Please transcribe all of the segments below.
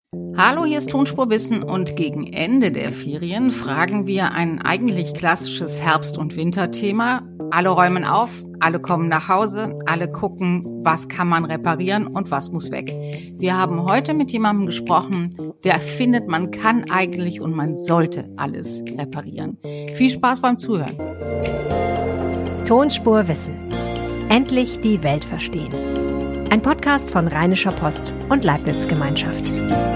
Hallo, hier ist Tonspurwissen und gegen Ende der Ferien fragen wir ein eigentlich klassisches Herbst- und Winterthema. Alle räumen auf, alle kommen nach Hause, alle gucken, was kann man reparieren und was muss weg. Wir haben heute mit jemandem gesprochen, der findet, man kann eigentlich und man sollte alles reparieren. Viel Spaß beim Zuhören. Tonspurwissen. Endlich die Welt verstehen. Ein Podcast von Rheinischer Post und Leibniz Gemeinschaft.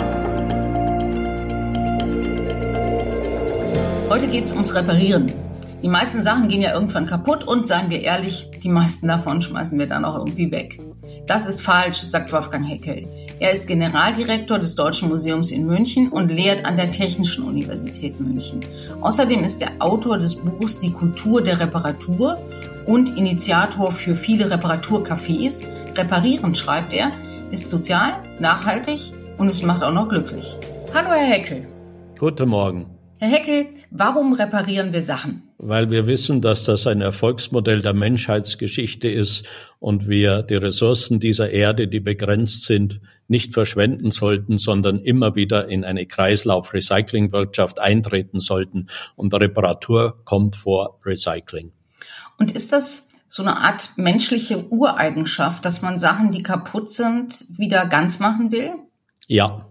Heute geht es ums Reparieren. Die meisten Sachen gehen ja irgendwann kaputt und, seien wir ehrlich, die meisten davon schmeißen wir dann auch irgendwie weg. Das ist falsch, sagt Wolfgang Heckel. Er ist Generaldirektor des Deutschen Museums in München und lehrt an der Technischen Universität München. Außerdem ist er Autor des Buchs Die Kultur der Reparatur und Initiator für viele Reparaturcafés. Reparieren, schreibt er, ist sozial, nachhaltig und es macht auch noch glücklich. Hallo, Herr Heckel. Guten Morgen. Herr Heckel, warum reparieren wir Sachen? Weil wir wissen, dass das ein Erfolgsmodell der Menschheitsgeschichte ist und wir die Ressourcen dieser Erde, die begrenzt sind, nicht verschwenden sollten, sondern immer wieder in eine Kreislauf-Recycling-Wirtschaft eintreten sollten. Und Reparatur kommt vor Recycling. Und ist das so eine Art menschliche Ureigenschaft, dass man Sachen, die kaputt sind, wieder ganz machen will? Ja,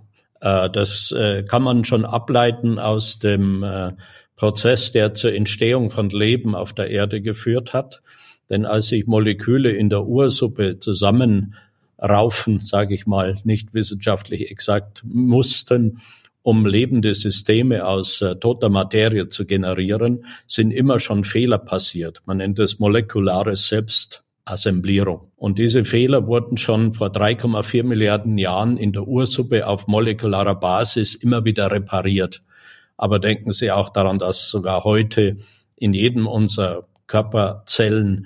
das kann man schon ableiten aus dem Prozess, der zur Entstehung von Leben auf der Erde geführt hat. Denn als sich Moleküle in der Ursuppe zusammenraufen, sage ich mal, nicht wissenschaftlich exakt, mussten, um lebende Systeme aus toter Materie zu generieren, sind immer schon Fehler passiert. Man nennt es molekulare Selbstassemblierung. Und diese Fehler wurden schon vor 3,4 Milliarden Jahren in der Ursuppe auf molekularer Basis immer wieder repariert. Aber denken Sie auch daran, dass sogar heute in jedem unserer Körperzellen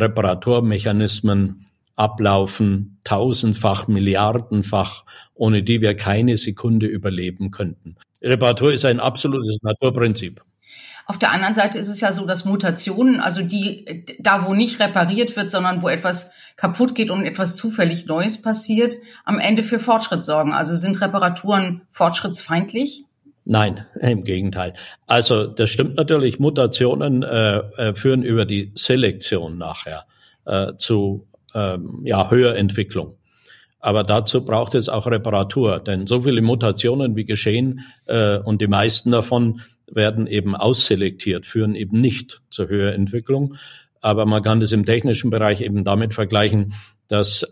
Reparaturmechanismen ablaufen, tausendfach, milliardenfach, ohne die wir keine Sekunde überleben könnten. Reparatur ist ein absolutes Naturprinzip. Auf der anderen Seite ist es ja so, dass Mutationen, also die, da wo nicht repariert wird, sondern wo etwas kaputt geht und etwas zufällig Neues passiert, am Ende für Fortschritt sorgen. Also sind Reparaturen fortschrittsfeindlich? Nein, im Gegenteil. Also das stimmt natürlich, Mutationen führen über die Selektion nachher zu Höherentwicklung. Aber dazu braucht es auch Reparatur, denn so viele Mutationen wie geschehen und die meisten davon werden eben ausselektiert, führen eben nicht zur Höherentwicklung. Aber man kann das im technischen Bereich eben damit vergleichen, dass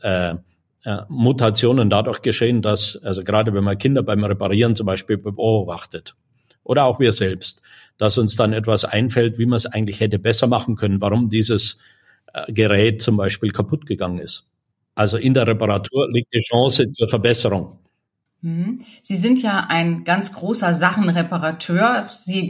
Mutationen dadurch geschehen, dass, also gerade wenn man Kinder beim Reparieren zum Beispiel beobachtet oder auch wir selbst, dass uns dann etwas einfällt, wie man es eigentlich hätte besser machen können, warum dieses Gerät zum Beispiel kaputt gegangen ist. Also in der Reparatur liegt die Chance zur Verbesserung. Sie sind ja ein ganz großer Sachenreparateur.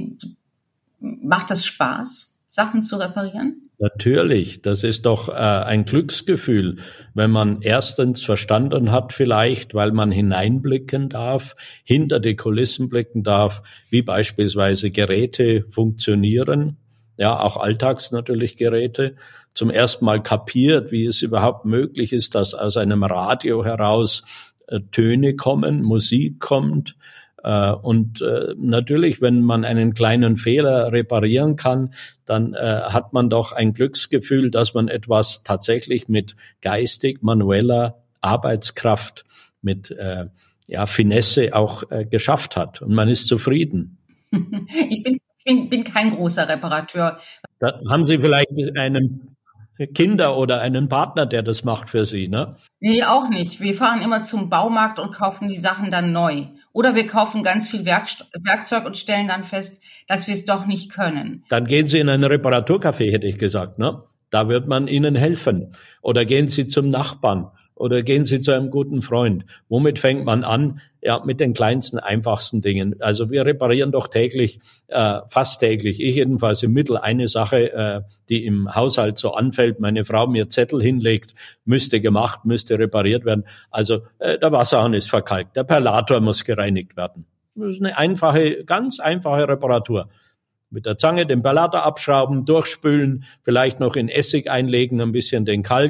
Macht das Spaß, Sachen zu reparieren? Natürlich, das ist doch ein Glücksgefühl, wenn man erstens verstanden hat vielleicht, weil man hineinblicken darf, hinter die Kulissen blicken darf, wie beispielsweise Geräte funktionieren, ja auch alltags natürlich Geräte, zum ersten Mal kapiert, wie es überhaupt möglich ist, dass aus einem Radio heraus Töne kommen, Musik kommt. Und natürlich, wenn man einen kleinen Fehler reparieren kann, dann hat man doch ein Glücksgefühl, dass man etwas tatsächlich mit geistig manueller Arbeitskraft, mit Finesse auch geschafft hat. Und man ist zufrieden. Ich bin kein großer Reparateur. Da haben Sie vielleicht einen Kinder oder einen Partner, der das macht für Sie, ne? Nee, auch nicht. Wir fahren immer zum Baumarkt und kaufen die Sachen dann neu. Oder wir kaufen ganz viel Werkzeug und stellen dann fest, dass wir es doch nicht können. Dann gehen Sie in ein Reparaturcafé, hätte ich gesagt, ne? Da wird man Ihnen helfen. Oder gehen Sie zum Nachbarn. Oder gehen Sie zu einem guten Freund. Womit fängt man an? Ja, mit den kleinsten, einfachsten Dingen. Also wir reparieren doch täglich, fast täglich, ich jedenfalls im Mittel eine Sache, die im Haushalt so anfällt. Meine Frau mir Zettel hinlegt, müsste gemacht, müsste repariert werden. Also der Wasserhahn ist verkalkt, der Perlator muss gereinigt werden. Das ist eine einfache, ganz einfache Reparatur. Mit der Zange den Perlator abschrauben, durchspülen, vielleicht noch in Essig einlegen, ein bisschen den Kalk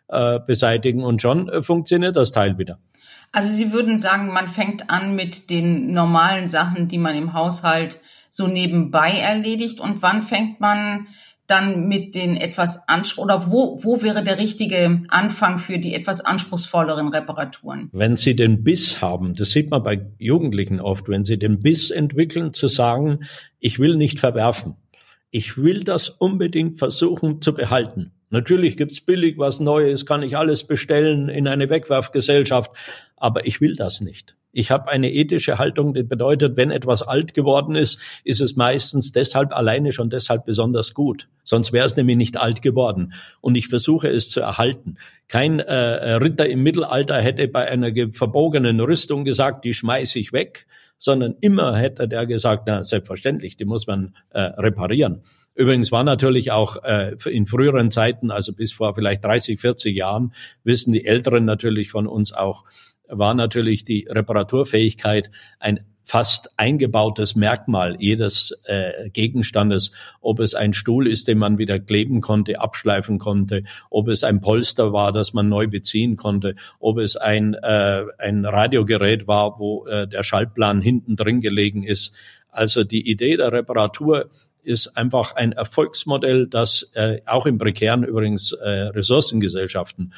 beseitigen und schon funktioniert das Teil wieder. Also Sie würden sagen, man fängt an mit den normalen Sachen, die man im Haushalt so nebenbei erledigt, und wann fängt man dann mit den etwas oder wo wäre der richtige Anfang für die etwas anspruchsvolleren Reparaturen? Wenn Sie den Biss haben, das sieht man bei Jugendlichen oft, wenn sie den Biss entwickeln, zu sagen, ich will nicht verwerfen. Ich will das unbedingt versuchen zu behalten. Natürlich gibt's billig was Neues, kann ich alles bestellen in eine Wegwerfgesellschaft, aber ich will das nicht. Ich habe eine ethische Haltung, die bedeutet, wenn etwas alt geworden ist, ist es meistens alleine schon deshalb besonders gut. Sonst wäre es nämlich nicht alt geworden. Und ich versuche es zu erhalten. Kein Ritter im Mittelalter hätte bei einer verbogenen Rüstung gesagt, die schmeiße ich weg, sondern immer hätte der gesagt, na selbstverständlich, die muss man reparieren. Übrigens war natürlich auch in früheren Zeiten, also bis vor vielleicht 30, 40 Jahren, wissen die Älteren natürlich von uns auch, war natürlich die Reparaturfähigkeit ein fast eingebautes Merkmal jedes Gegenstandes, ob es ein Stuhl ist, den man wieder kleben konnte, abschleifen konnte, ob es ein Polster war, das man neu beziehen konnte, ob es ein Radiogerät war, wo der Schaltplan hinten drin gelegen ist. Also die Idee der Reparatur ist einfach ein Erfolgsmodell, das auch in prekären übrigens Ressourcengesellschaften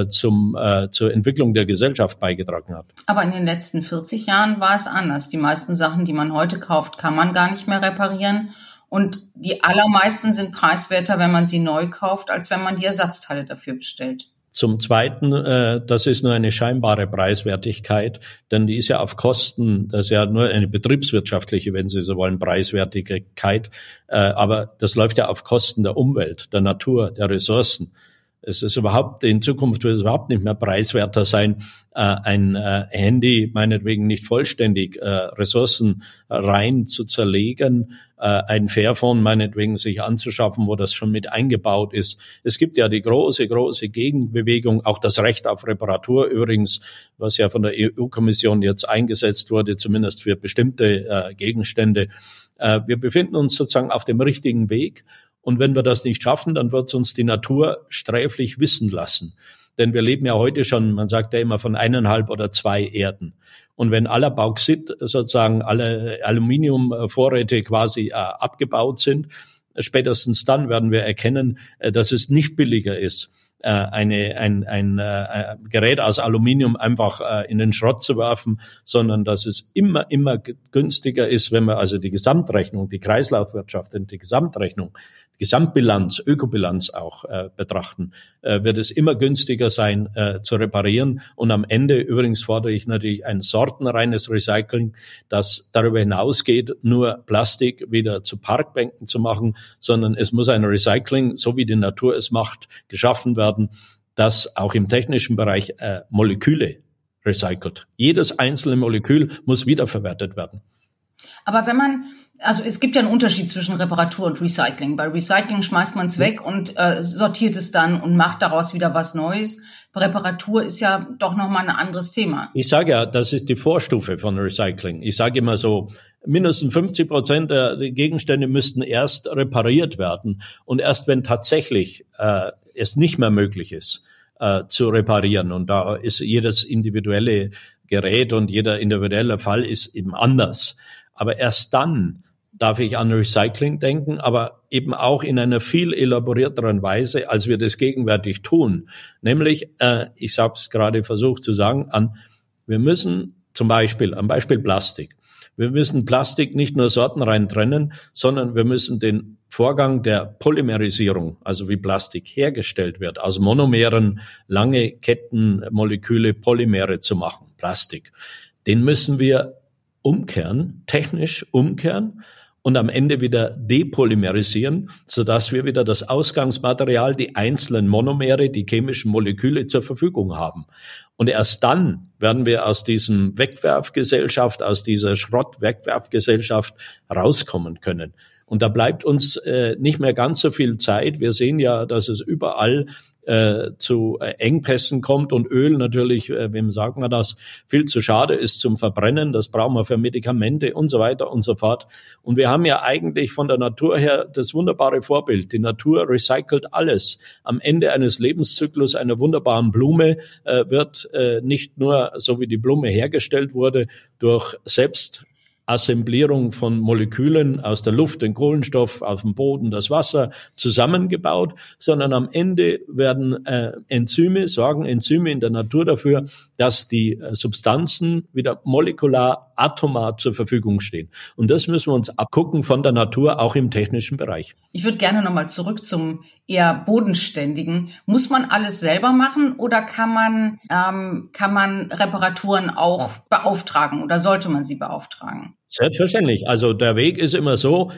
zur Entwicklung der Gesellschaft beigetragen hat. Aber in den letzten 40 Jahren war es anders. Die meisten Sachen, die man heute kauft, kann man gar nicht mehr reparieren. Und die allermeisten sind preiswerter, wenn man sie neu kauft, als wenn man die Ersatzteile dafür bestellt. Zum Zweiten, das ist nur eine scheinbare Preiswertigkeit, denn die ist ja auf Kosten, das ist ja nur eine betriebswirtschaftliche, wenn Sie so wollen, Preiswertigkeit, aber das läuft ja auf Kosten der Umwelt, der Natur, der Ressourcen. Es ist in Zukunft wird es überhaupt nicht mehr preiswerter sein, ein Handy meinetwegen nicht vollständig Ressourcen rein zu zerlegen, ein Fairphone meinetwegen sich anzuschaffen, wo das schon mit eingebaut ist. Es gibt ja die große Gegenbewegung, auch das Recht auf Reparatur übrigens, was ja von der EU-Kommission jetzt eingesetzt wurde, zumindest für bestimmte Gegenstände. Wir befinden uns sozusagen auf dem richtigen Weg. Und wenn wir das nicht schaffen, dann wird uns die Natur sträflich wissen lassen. Denn wir leben ja heute schon, man sagt ja immer von 1,5 oder 2 Erden. Und wenn aller Bauxit, sozusagen alle Aluminiumvorräte quasi abgebaut sind, spätestens dann werden wir erkennen, dass es nicht billiger ist, ein Gerät aus Aluminium einfach in den Schrott zu werfen, sondern dass es immer günstiger ist, wenn wir also die Gesamtrechnung, die Kreislaufwirtschaft und die Gesamtrechnung, Gesamtbilanz, Ökobilanz auch betrachten, wird es immer günstiger sein zu reparieren. Und am Ende übrigens fordere ich natürlich ein sortenreines Recycling, das darüber hinausgeht, nur Plastik wieder zu Parkbänken zu machen, sondern es muss ein Recycling, so wie die Natur es macht, geschaffen werden, das auch im technischen Bereich Moleküle recycelt. Jedes einzelne Molekül muss wiederverwertet werden. Aber also es gibt ja einen Unterschied zwischen Reparatur und Recycling. Bei Recycling schmeißt man es weg und sortiert es dann und macht daraus wieder was Neues. Reparatur ist ja doch nochmal ein anderes Thema. Ich sage ja, das ist die Vorstufe von Recycling. Ich sage immer so, mindestens 50% der Gegenstände müssten erst repariert werden. Und erst wenn tatsächlich es nicht mehr möglich ist, zu reparieren, und da ist jedes individuelle Gerät und jeder individuelle Fall ist eben anders. Aber erst dann darf ich an Recycling denken, aber eben auch in einer viel elaborierteren Weise, als wir das gegenwärtig tun. Nämlich, ich habe es gerade versucht zu sagen, wir müssen zum Beispiel, am Beispiel Plastik, wir müssen Plastik nicht nur sortenrein trennen, sondern wir müssen den Vorgang der Polymerisierung, also wie Plastik hergestellt wird, aus Monomeren lange Kettenmoleküle, Polymere zu machen, Plastik, den müssen wir technisch umkehren und am Ende wieder depolymerisieren, sodass wir wieder das Ausgangsmaterial, die einzelnen Monomere, die chemischen Moleküle zur Verfügung haben. Und erst dann werden wir aus diesem Wegwerfgesellschaft, aus dieser Schrott-Wegwerfgesellschaft rauskommen können. Und da bleibt uns nicht mehr ganz so viel Zeit. Wir sehen ja, dass es überall zu Engpässen kommt und Öl natürlich, wem sagt man das, viel zu schade ist zum Verbrennen. Das brauchen wir für Medikamente und so weiter und so fort. Und wir haben ja eigentlich von der Natur her das wunderbare Vorbild. Die Natur recycelt alles. Am Ende eines Lebenszyklus einer wunderbaren Blume wird nicht nur, so wie die Blume hergestellt wurde, durch Assemblierung von Molekülen aus der Luft, den Kohlenstoff, aus dem Boden, das Wasser zusammengebaut, sondern am Ende werden sorgen Enzyme in der Natur dafür, dass die Substanzen wieder molekular, atomar zur Verfügung stehen. Und das müssen wir uns abgucken von der Natur, auch im technischen Bereich. Ich würde gerne nochmal zurück zum eher Bodenständigen. Muss man alles selber machen oder kann man Reparaturen auch beauftragen oder sollte man sie beauftragen? Selbstverständlich. Also der Weg ist immer so,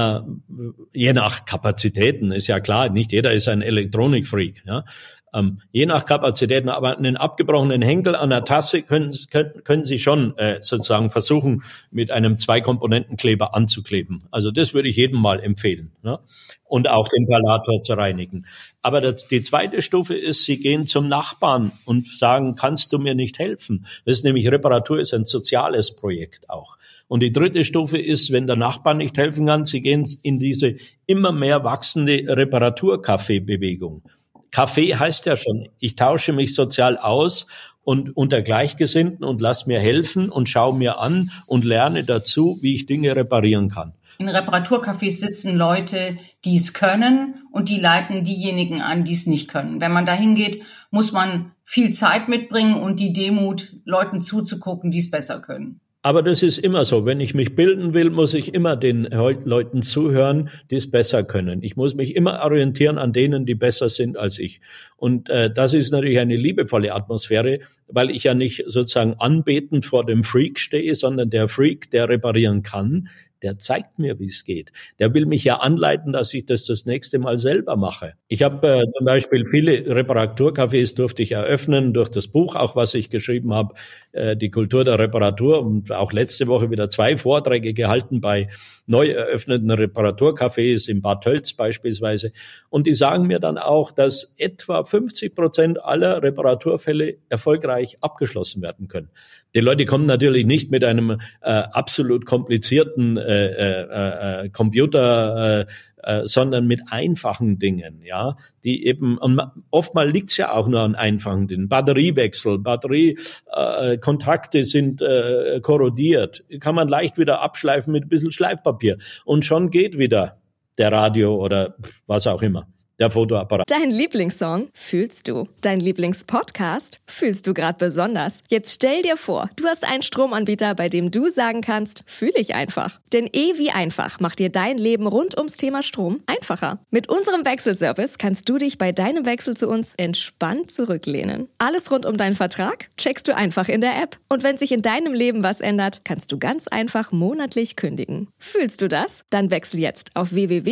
je nach Kapazitäten, ist ja klar, nicht jeder ist ein Elektronikfreak. Ja? Je nach Kapazitäten, aber einen abgebrochenen Henkel an der Tasse können Sie schon sozusagen versuchen, mit einem 2-Komponenten-Kleber anzukleben. Also das würde ich jedem mal empfehlen. Ne? Und auch den Perlator zu reinigen. Aber die zweite Stufe ist, Sie gehen zum Nachbarn und sagen, kannst du mir nicht helfen? Das ist nämlich, Reparatur ist ein soziales Projekt auch. Und die dritte Stufe ist, wenn der Nachbar nicht helfen kann, Sie gehen in diese immer mehr wachsende Reparaturcafé-Bewegung. Kaffee heißt ja schon, ich tausche mich sozial aus und unter Gleichgesinnten und lass mir helfen und schaue mir an und lerne dazu, wie ich Dinge reparieren kann. In Reparaturcafés sitzen Leute, die es können und die leiten diejenigen an, die es nicht können. Wenn man da hingeht, muss man viel Zeit mitbringen und die Demut, Leuten zuzugucken, die es besser können. Aber das ist immer so. Wenn ich mich bilden will, muss ich immer den Leuten zuhören, die es besser können. Ich muss mich immer orientieren an denen, die besser sind als ich. Und das ist natürlich eine liebevolle Atmosphäre, weil ich ja nicht sozusagen anbetend vor dem Freak stehe, sondern der Freak, der reparieren kann, der zeigt mir, wie es geht. Der will mich ja anleiten, dass ich das nächste Mal selber mache. Ich habe zum Beispiel viele Reparaturcafés durfte ich eröffnen durch das Buch, auch was ich geschrieben habe, die Kultur der Reparatur, und auch letzte Woche wieder 2 Vorträge gehalten bei neu eröffneten Reparaturcafés in Bad Tölz beispielsweise. Und die sagen mir dann auch, dass etwa 50% aller Reparaturfälle erfolgreich abgeschlossen werden können. Die Leute kommen natürlich nicht mit einem absolut komplizierten Computer, sondern mit einfachen Dingen, ja, die eben, und oftmals liegt's ja auch nur an einfachen Dingen. Batteriewechsel, Batteriekontakte sind korrodiert, kann man leicht wieder abschleifen mit ein bisschen Schleifpapier und schon geht wieder der Radio oder was auch immer. Der Fotoapparat. Dein Lieblingssong fühlst du. Dein Lieblingspodcast fühlst du gerade besonders. Jetzt stell dir vor, du hast einen Stromanbieter, bei dem du sagen kannst, fühle ich einfach. Denn wie einfach macht dir dein Leben rund ums Thema Strom einfacher. Mit unserem Wechselservice kannst du dich bei deinem Wechsel zu uns entspannt zurücklehnen. Alles rund um deinen Vertrag checkst du einfach in der App. Und wenn sich in deinem Leben was ändert, kannst du ganz einfach monatlich kündigen. Fühlst du das? Dann wechsel jetzt auf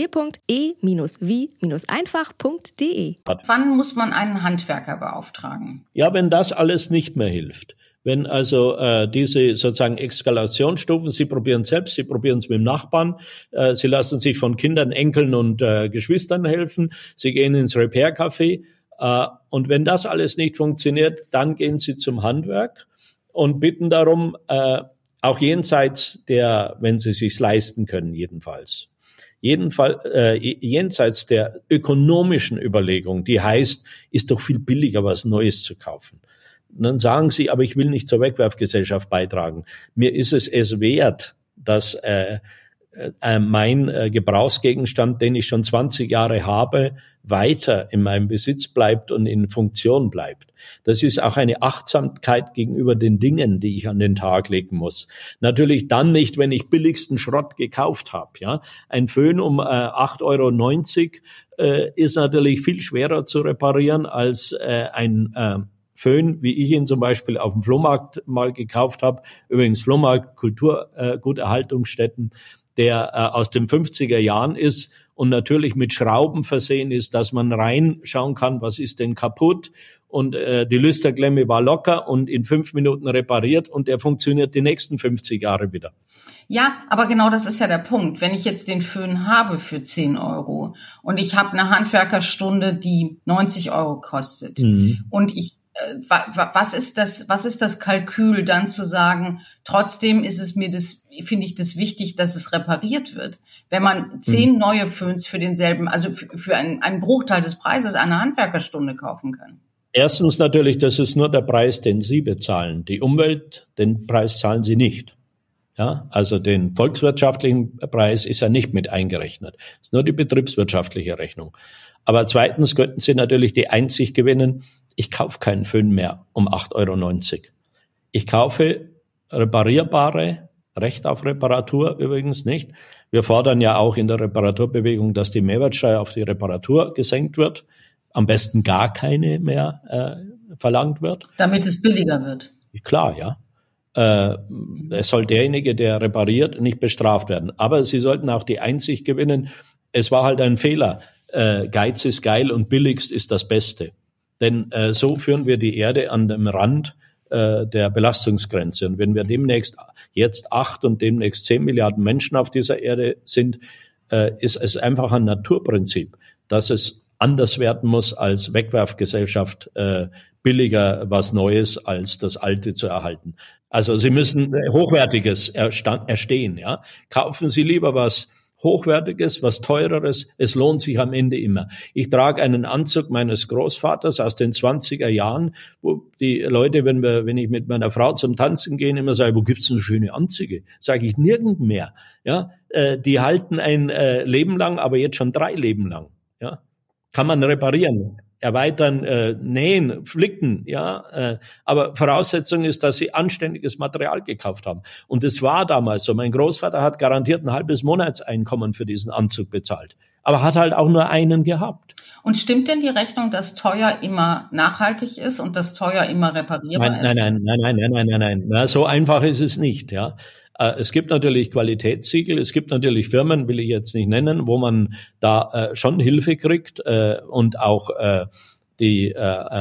www.e-wie-einfach.de. Wann muss man einen Handwerker beauftragen? Ja, wenn das alles nicht mehr hilft. Wenn also diese sozusagen Eskalationsstufen, Sie probieren es selbst, Sie probieren es mit dem Nachbarn, Sie lassen sich von Kindern, Enkeln und Geschwistern helfen, Sie gehen ins Repair-Café und wenn das alles nicht funktioniert, dann gehen Sie zum Handwerk und bitten darum, auch jenseits der, wenn Sie sich's leisten können, jenseits der ökonomischen Überlegung, die heißt, ist doch viel billiger, was Neues zu kaufen. Und dann sagen Sie, aber ich will nicht zur Wegwerfgesellschaft beitragen. Mir ist es wert, dass mein Gebrauchsgegenstand, den ich schon 20 Jahre habe, weiter in meinem Besitz bleibt und in Funktion bleibt. Das ist auch eine Achtsamkeit gegenüber den Dingen, die ich an den Tag legen muss. Natürlich dann nicht, wenn ich billigsten Schrott gekauft habe. Ja, ein Föhn um 8,90 € ist natürlich viel schwerer zu reparieren als ein Föhn, wie ich ihn zum Beispiel auf dem Flohmarkt mal gekauft habe. Übrigens Flohmarkt, Kulturguterhaltungsstätten, der aus den 50er Jahren ist und natürlich mit Schrauben versehen ist, dass man reinschauen kann, was ist denn kaputt und die Lüsterklemme war locker und in 5 Minuten repariert und der funktioniert die nächsten 50 Jahre wieder. Ja, aber genau das ist ja der Punkt. Wenn ich jetzt den Föhn habe für 10 € und ich habe eine Handwerkerstunde, die 90 € kostet und was ist das Kalkül, dann zu sagen, trotzdem ist es mir finde ich das wichtig, dass es repariert wird. Wenn man 10 neue Föhns für denselben, also für einen Bruchteil des Preises eine Handwerkerstunde kaufen kann. Erstens natürlich, das ist nur der Preis, den Sie bezahlen. Die Umwelt, den Preis zahlen Sie nicht. Ja, also den volkswirtschaftlichen Preis ist ja nicht mit eingerechnet. Es ist nur die betriebswirtschaftliche Rechnung. Aber zweitens könnten Sie natürlich die Einsicht gewinnen, ich kaufe keinen Föhn mehr um 8,90 €. Ich kaufe reparierbare, Recht auf Reparatur übrigens nicht. Wir fordern ja auch in der Reparaturbewegung, dass die Mehrwertsteuer auf die Reparatur gesenkt wird. Am besten gar keine mehr verlangt wird. Damit es billiger wird. Klar, ja. Es soll derjenige, der repariert, nicht bestraft werden. Aber Sie sollten auch die Einsicht gewinnen, es war halt ein Fehler. Geiz ist geil und billigst ist das Beste. Denn so führen wir die Erde an dem Rand der Belastungsgrenze. Und wenn wir demnächst jetzt 8 und demnächst 10 Milliarden Menschen auf dieser Erde sind, ist es einfach ein Naturprinzip, dass es anders werden muss als Wegwerfgesellschaft, billiger was Neues als das Alte zu erhalten. Also Sie müssen Hochwertiges erstehen. Ja? Kaufen Sie lieber was Hochwertiges, was Teureres. Es lohnt sich am Ende immer. Ich trage einen Anzug meines Großvaters aus den 20er Jahren, wo die Leute, wenn ich mit meiner Frau zum Tanzen gehe, immer sagen, wo gibt's denn schöne Anzüge? Sage ich, nirgend mehr. Ja? Die halten ein Leben lang, aber jetzt schon 3 Leben lang. Ja? Kann man reparieren, erweitern, nähen, flicken, ja. Aber Voraussetzung ist, dass sie anständiges Material gekauft haben. Und es war damals so. Mein Großvater hat garantiert ein halbes Monatseinkommen für diesen Anzug bezahlt. Aber hat halt auch nur einen gehabt. Und stimmt denn die Rechnung, dass teuer immer nachhaltig ist und dass teuer immer reparierbar ist? Nein. Na, so einfach ist es nicht, ja. Es gibt natürlich Qualitätssiegel, es gibt natürlich Firmen, will ich jetzt nicht nennen, wo man da schon Hilfe kriegt und auch die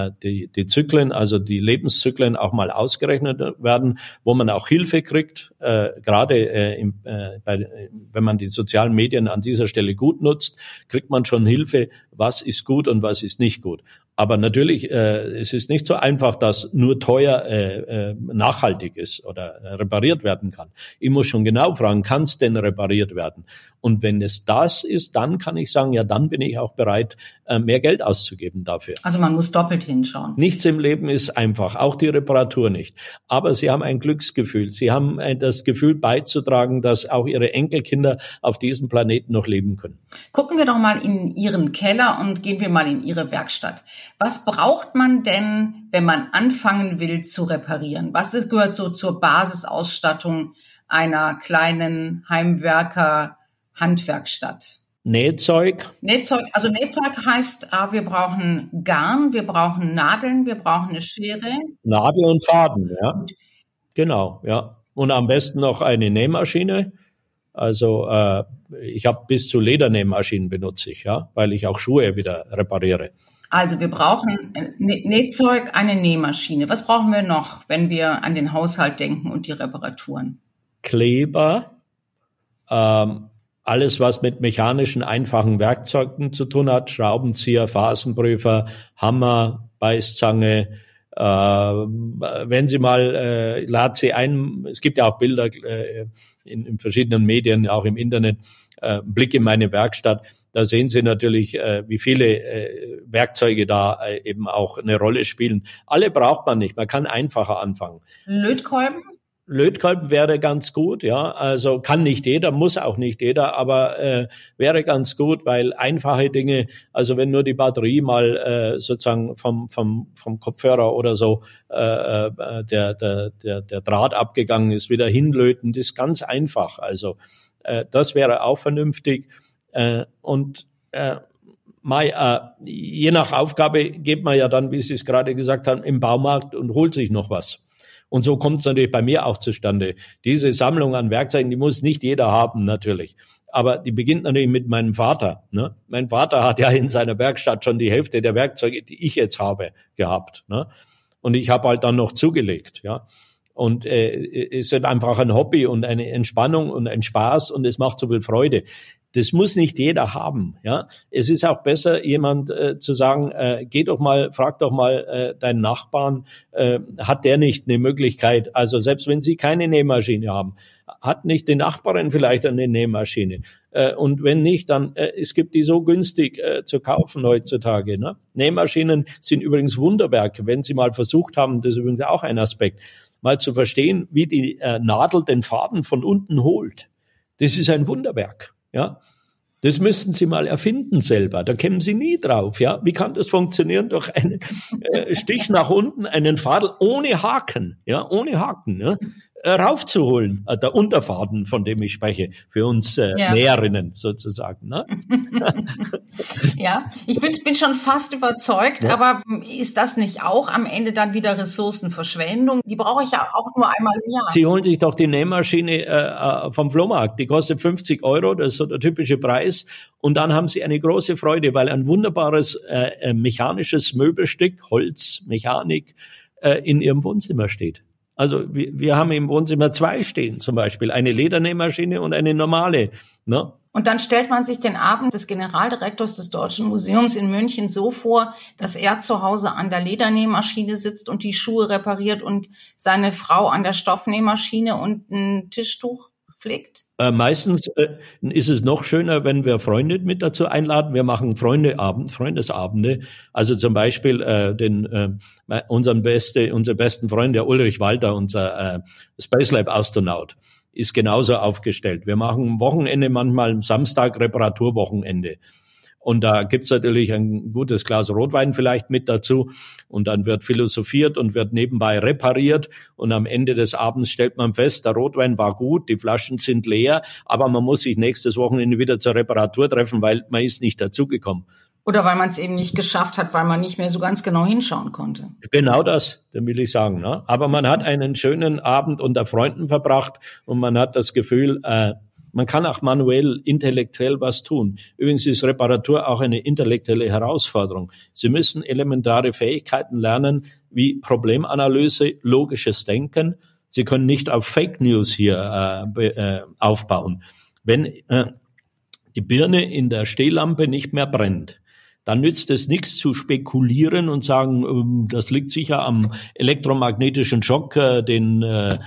Zyklen, also die Lebenszyklen auch mal ausgerechnet werden, wo man auch Hilfe kriegt, gerade wenn man die sozialen Medien an dieser Stelle gut nutzt, kriegt man schon Hilfe, was ist gut und was ist nicht gut. Aber natürlich, es ist nicht so einfach, dass nur teuer nachhaltig ist oder repariert werden kann. Ich muss schon genau fragen, kann es denn repariert werden? Und wenn es das ist, dann kann ich sagen, ja, dann bin ich auch bereit, mehr Geld auszugeben dafür. Also man muss doppelt hinschauen. Nichts im Leben ist einfach, auch die Reparatur nicht. Aber Sie haben ein Glücksgefühl. Sie haben das Gefühl beizutragen, dass auch Ihre Enkelkinder auf diesem Planeten noch leben können. Gucken wir doch mal in Ihren Keller und gehen wir mal in Ihre Werkstatt. Was braucht man denn, wenn man anfangen will zu reparieren? Was gehört so zur Basisausstattung einer kleinen Heimwerker-Handwerkstatt? Nähzeug, also Nähzeug heißt, wir brauchen Garn, wir brauchen Nadeln, wir brauchen eine Schere. Nadel und Faden, ja. Genau, ja. Und am besten noch eine Nähmaschine. Also ich habe bis zu Ledernähmaschinen benutze ich, ja, weil ich auch Schuhe wieder repariere. Also wir brauchen Nähzeug, eine Nähmaschine. Was brauchen wir noch, wenn wir an den Haushalt denken und die Reparaturen? Kleber, alles, was mit mechanischen, einfachen Werkzeugen zu tun hat, Schraubenzieher, Phasenprüfer, Hammer, Beißzange. Wenn Sie mal, lad Sie ein, es gibt ja auch Bilder in verschiedenen Medien, auch im Internet, Blick in meine Werkstatt. Da sehen Sie natürlich, wie viele Werkzeuge da eben auch eine Rolle spielen. Alle braucht man nicht, man kann einfacher anfangen. Lötkolben? Lötkolben wäre ganz gut, ja. Also kann nicht jeder, muss auch nicht jeder, aber wäre ganz gut, weil einfache Dinge, also wenn nur die Batterie mal sozusagen vom Kopfhörer oder so der Draht abgegangen ist, wieder hinlöten, das ist ganz einfach. Also das wäre auch vernünftig. Und je nach Aufgabe geht man ja dann, wie Sie es gerade gesagt haben, im Baumarkt und holt sich noch was. Und so kommt es natürlich bei mir auch zustande. Diese Sammlung an Werkzeugen, die muss nicht jeder haben, natürlich. Aber die beginnt natürlich mit meinem Vater. Ne? Mein Vater hat ja in seiner Werkstatt schon die Hälfte der Werkzeuge, die ich jetzt habe, gehabt. Ne? Und ich habe halt dann noch zugelegt. Ja. Und es ist einfach ein Hobby und eine Entspannung und ein Spaß und es macht so viel Freude. Das muss nicht jeder haben. Ja, es ist auch besser, jemand zu sagen: frag doch mal deinen Nachbarn, hat der nicht eine Möglichkeit? Also selbst wenn Sie keine Nähmaschine haben, hat nicht die Nachbarin vielleicht eine Nähmaschine? Und wenn nicht, dann es gibt die so günstig zu kaufen heutzutage. Ne? Nähmaschinen sind übrigens Wunderwerke. Wenn Sie mal versucht haben, das ist übrigens auch ein Aspekt, mal zu verstehen, wie die Nadel den Faden von unten holt. Das ist ein Wunderwerk. Ja, das müssten Sie mal erfinden selber. Da kämen Sie nie drauf. Ja, wie kann das funktionieren? Durch einen Stich nach unten, einen Faden ohne Haken. Ja, ohne Haken. Ja, raufzuholen. Der Unterfaden, von dem ich spreche, für uns Näherinnen sozusagen. Ne? Ja, ich bin schon fast überzeugt, aber ist das nicht auch am Ende dann wieder Ressourcenverschwendung? Die brauche ich ja auch nur einmal im Jahr. Sie holen sich doch die Nähmaschine vom Flohmarkt. Die kostet 50 €, das ist so der typische Preis. Und dann haben Sie eine große Freude, weil ein wunderbares mechanisches Möbelstück, Holz, Mechanik, in Ihrem Wohnzimmer steht. Also wir haben im Wohnzimmer 2 stehen, zum Beispiel eine Ledernähmaschine und eine normale. Ne? Und dann stellt man sich den Abend des Generaldirektors des Deutschen Museums in München so vor, dass er zu Hause an der Ledernähmaschine sitzt und die Schuhe repariert und seine Frau an der Stoffnähmaschine und ein Tischtuch pflegt? Meistens ist es noch schöner, wenn wir Freunde mit dazu einladen. Wir machen Freundesabende. Also zum Beispiel unseren besten Freund, der Ulrich Walter, unser Space Lab Astronaut, ist genauso aufgestellt. Wir machen Wochenende, manchmal Samstag Reparaturwochenende. Und da gibt's natürlich ein gutes Glas Rotwein vielleicht mit dazu. Und dann wird philosophiert und wird nebenbei repariert. Und am Ende des Abends stellt man fest, der Rotwein war gut, die Flaschen sind leer, aber man muss sich nächstes Wochenende wieder zur Reparatur treffen, weil man ist nicht dazugekommen. Oder weil man es eben nicht geschafft hat, weil man nicht mehr so ganz genau hinschauen konnte. Genau das will ich sagen. Ne? Aber man hat einen schönen Abend unter Freunden verbracht und man hat das Gefühl, man kann auch manuell, intellektuell was tun. Übrigens ist Reparatur auch eine intellektuelle Herausforderung. Sie müssen elementare Fähigkeiten lernen, wie Problemanalyse, logisches Denken. Sie können nicht auf Fake News hier aufbauen. Wenn die Birne in der Stehlampe nicht mehr brennt, dann nützt es nichts zu spekulieren und sagen, das liegt sicher am elektromagnetischen Schock, den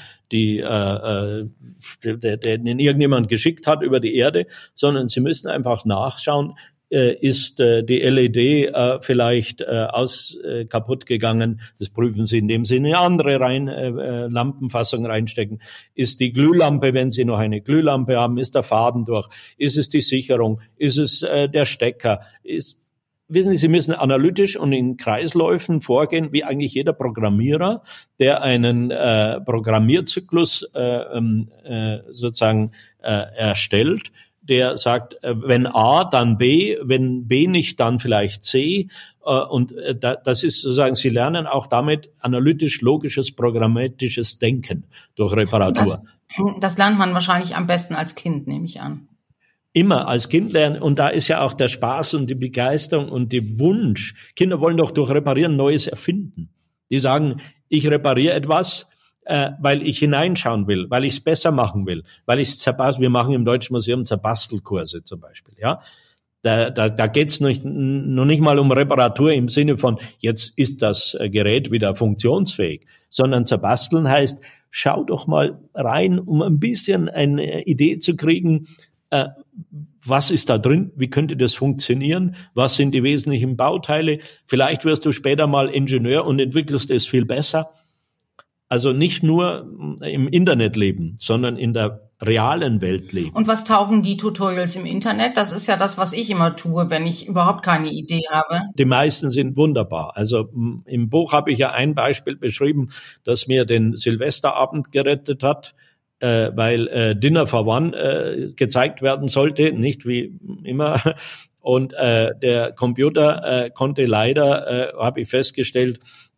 irgendjemand geschickt hat über die Erde, sondern Sie müssen einfach nachschauen, ist die LED vielleicht kaputt gegangen. Das prüfen Sie, indem Sie eine andere Lampenfassung reinstecken. Ist die Glühlampe, wenn Sie noch eine Glühlampe haben, ist der Faden durch? Ist es die Sicherung? Ist es der Stecker? Wissen Sie, Sie müssen analytisch und in Kreisläufen vorgehen, wie eigentlich jeder Programmierer, der einen Programmierzyklus sozusagen erstellt, der sagt, wenn A, dann B, wenn B nicht, dann vielleicht C. Und das ist sozusagen, Sie lernen auch damit analytisch-logisches, programmatisches Denken durch Reparatur. Das lernt man wahrscheinlich am besten als Kind, nehme ich an. Immer als Kind lernen. Und da ist ja auch der Spaß und die Begeisterung und der Wunsch. Kinder wollen doch durch Reparieren Neues erfinden. Die sagen, ich repariere etwas, weil ich hineinschauen will, weil ich es besser machen will, weil ich es zerbastel. Wir machen im Deutschen Museum Zerbastelkurse zum Beispiel, ja. Da geht's noch nicht mal um Reparatur im Sinne von, jetzt ist das Gerät wieder funktionsfähig, sondern zerbasteln heißt, schau doch mal rein, um ein bisschen eine Idee zu kriegen, was ist da drin, wie könnte das funktionieren, was sind die wesentlichen Bauteile, vielleicht wirst du später mal Ingenieur und entwickelst es viel besser. Also nicht nur im Internet leben, sondern in der realen Welt leben. Und was taugen die Tutorials im Internet? Das ist ja das, was ich immer tue, wenn ich überhaupt keine Idee habe. Die meisten sind wunderbar. Also im Buch habe ich ja ein Beispiel beschrieben, das mir den Silvesterabend gerettet hat, weil Dinner for One gezeigt werden sollte, nicht wie immer. Und der Computer konnte leider, habe ich festgestellt,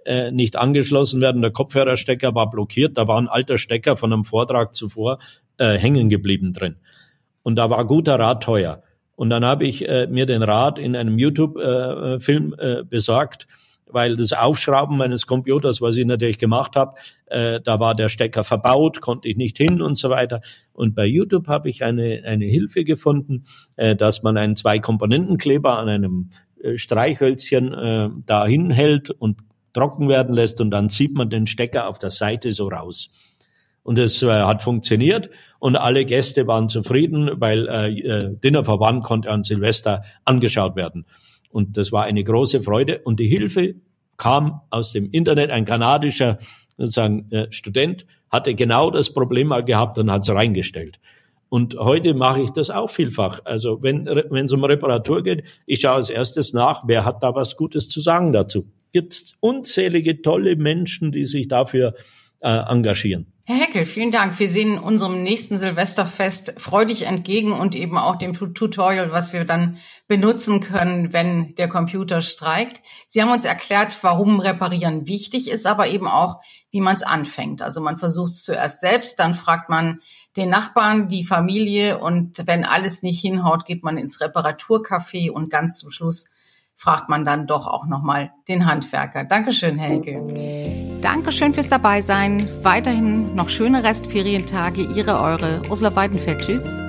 nicht angeschlossen werden. Der Kopfhörerstecker war blockiert. Da war ein alter Stecker von einem Vortrag zuvor hängen geblieben drin. Und da war guter Rat teuer. Und dann habe ich mir den Rat in einem YouTube-Film besorgt, weil das Aufschrauben meines Computers, was ich natürlich gemacht habe, da war der Stecker verbaut, konnte ich nicht hin und so weiter. Und bei YouTube habe ich eine Hilfe gefunden, dass man einen 2-Komponenten-Kleber an einem Streichhölzchen da hinhält und trocken werden lässt und dann zieht man den Stecker auf der Seite so raus. Und es hat funktioniert und alle Gäste waren zufrieden, weil Dinner for One konnte an Silvester angeschaut werden. Und das war eine große Freude. Und die Hilfe kam aus dem Internet. Ein kanadischer sozusagen Student hatte genau das Problem mal gehabt und hat es reingestellt. Und heute mache ich das auch vielfach. Also wenn es um Reparatur geht, ich schaue als erstes nach, wer hat da was Gutes zu sagen dazu. Gibt's unzählige tolle Menschen, die sich dafür engagieren. Herr Heckel, vielen Dank. Wir sehen unserem nächsten Silvesterfest freudig entgegen und eben auch dem Tutorial, was wir dann benutzen können, wenn der Computer streikt. Sie haben uns erklärt, warum Reparieren wichtig ist, aber eben auch, wie man es anfängt. Also man versucht es zuerst selbst, dann fragt man den Nachbarn, die Familie und wenn alles nicht hinhaut, geht man ins Reparaturcafé und ganz zum Schluss fragt man dann doch auch nochmal den Handwerker. Dankeschön, Herr Heckel. Dankeschön fürs Dabeisein. Weiterhin noch schöne Restferientage. Eure Ursula Weidenfeld. Tschüss.